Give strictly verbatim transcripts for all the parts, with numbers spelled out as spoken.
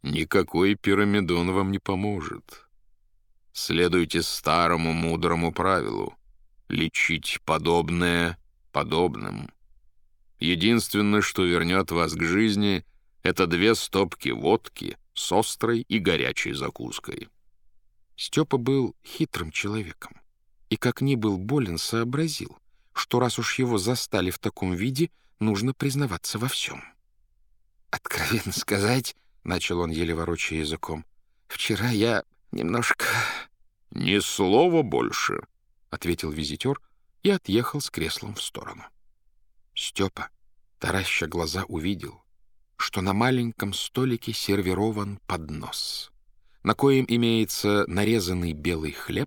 Никакой пирамидон вам не поможет. Следуйте старому мудрому правилу — лечить подобное подобным. Единственное, что вернет вас к жизни, это две стопки водки с острой и горячей закуской. Степа был хитрым человеком, и как ни был болен, сообразил, что раз уж его застали в таком виде, нужно признаваться во всем. «Откровенно сказать, — начал он, еле ворочая языком, — вчера я немножко...» «Ни слова больше», — ответил визитер и отъехал с креслом в сторону. Степа, тараща глаза, увидел, что на маленьком столике сервирован поднос, на коем имеется нарезанный белый хлеб,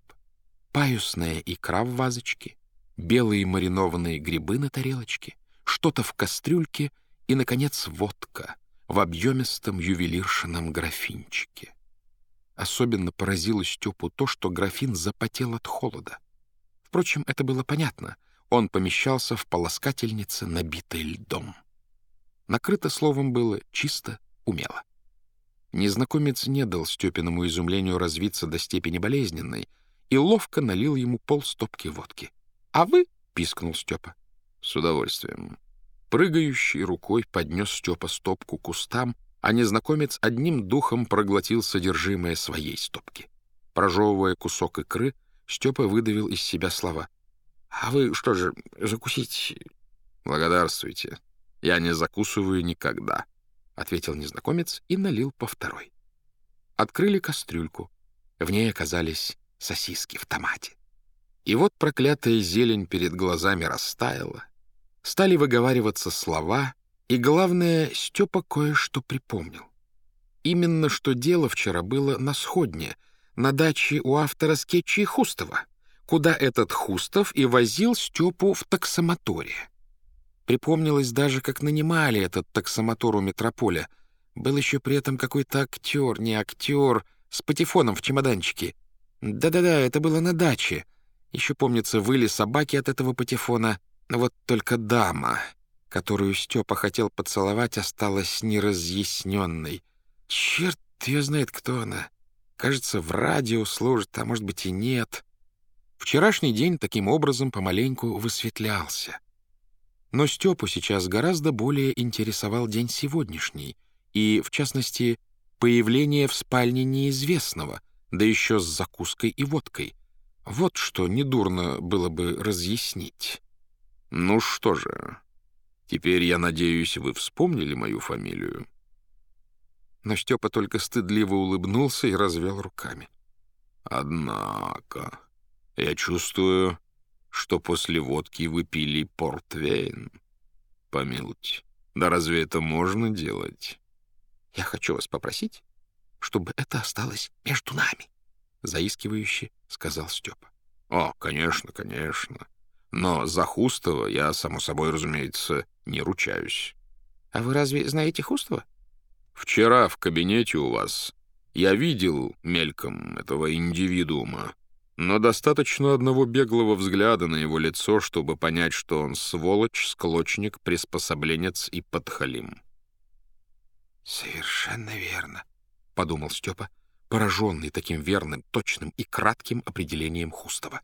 паюсная икра в вазочке, белые маринованные грибы на тарелочке, что-то в кастрюльке и, наконец, водка в объемистом ювелиршином графинчике. Особенно поразило Степу то, что графин запотел от холода. Впрочем, это было понятно. Он помещался в полоскательнице, набитой льдом. Накрыто, словом, было чисто, умело. Незнакомец не дал Степиному изумлению развиться до степени болезненной и ловко налил ему полстопки водки. «А вы?» — пискнул Степа. «С удовольствием». Прыгающей рукой поднес Степа стопку к устам, а незнакомец одним духом проглотил содержимое своей стопки. Прожевывая кусок икры, Степа выдавил из себя слова. «А вы что же, закусить?» «Благодарствуйте. Я не закусываю никогда», — ответил незнакомец и налил по второй. Открыли кастрюльку. В ней оказались сосиски в томате. И вот проклятая зелень перед глазами растаяла. Стали выговариваться слова, и, главное, Степа кое-что припомнил. Именно что дело вчера было на Сходне, на даче у автора скетчей Хустова, куда этот Хустов и возил Степу в таксомоторе. Припомнилось даже, как нанимали этот таксомотор у метрополя. Был еще при этом какой-то актер, не актер, с патефоном в чемоданчике. Да-да-да, это было на даче. Еще, помнится, выли собаки от этого патефона. Вот только дама, которую Степа хотел поцеловать, осталась неразъясненной. Черт ее знает, кто она. Кажется, в радио служит, а может быть и нет. Вчерашний день таким образом помаленьку высветлялся. Но Степу сейчас гораздо более интересовал день сегодняшний, и, в частности, появление в спальне неизвестного, да еще с закуской и водкой. Вот что недурно было бы разъяснить. «Ну что же, теперь, я надеюсь, вы вспомнили мою фамилию?» Но Степа только стыдливо улыбнулся и развел руками. «Однако, я чувствую, что после водки вы пили портвейн. Помилуйте, да разве это можно делать?» «Я хочу вас попросить, чтобы это осталось между нами», — заискивающе сказал Степа. «О, конечно, конечно. Но за Хустова я, само собой, разумеется, не ручаюсь». «А вы разве знаете Хустова?» «Вчера в кабинете у вас я видел мельком этого индивидуума, но достаточно одного беглого взгляда на его лицо, чтобы понять, что он сволочь, склочник, приспособленец и подхалим». «Совершенно верно», — подумал Степа, пораженный таким верным, точным и кратким определением Хустова.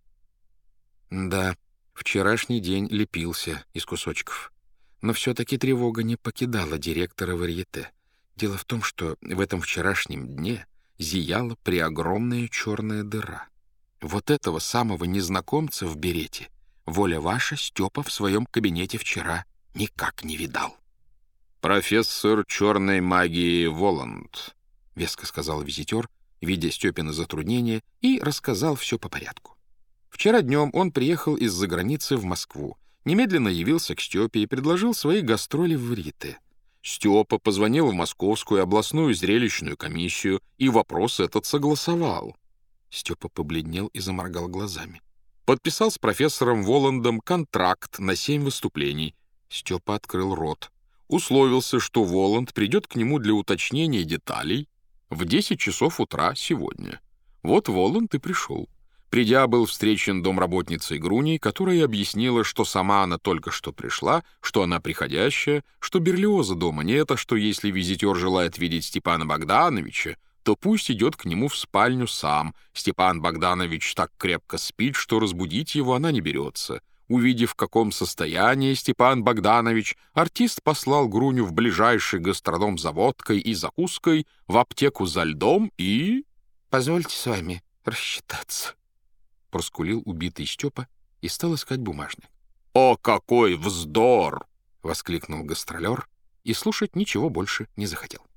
Да, вчерашний день лепился из кусочков, но все-таки тревога не покидала директора варьете. Дело в том, что в этом вчерашнем дне зияла преогромная черная дыра. Вот этого самого незнакомца в берете, воля ваша, Степа в своем кабинете вчера никак не видал. «Профессор черной магии Воланд», — веско сказал визитер, видя Степина затруднение, и рассказал все по порядку. Вчера днем он приехал из-за границы в Москву, немедленно явился к Степе и предложил свои гастроли в варьете. Степа позвонил в Московскую областную зрелищную комиссию и вопрос этот согласовал. Степа побледнел и заморгал глазами. Подписал с профессором Воландом контракт на семь выступлений. Степа открыл рот. Условился, что Воланд придет к нему для уточнения деталей в десять часов утра сегодня. Вот Воланд и пришел. Придя, был встречен домработницей Груней, которая объяснила, что сама она только что пришла, что она приходящая, что Берлиоза дома нет, а что если визитер желает видеть Степана Богдановича, то пусть идет к нему в спальню сам. Степан Богданович так крепко спит, что разбудить его она не берется. Увидев, в каком состоянии Степан Богданович, артист послал Груню в ближайший гастроном за водкой и закуской, в аптеку за льдом и... «Позвольте с вами рассчитаться», — проскулил убитый Степа и стал искать бумажник. «О, какой вздор!» — воскликнул гастролер и слушать ничего больше не захотел.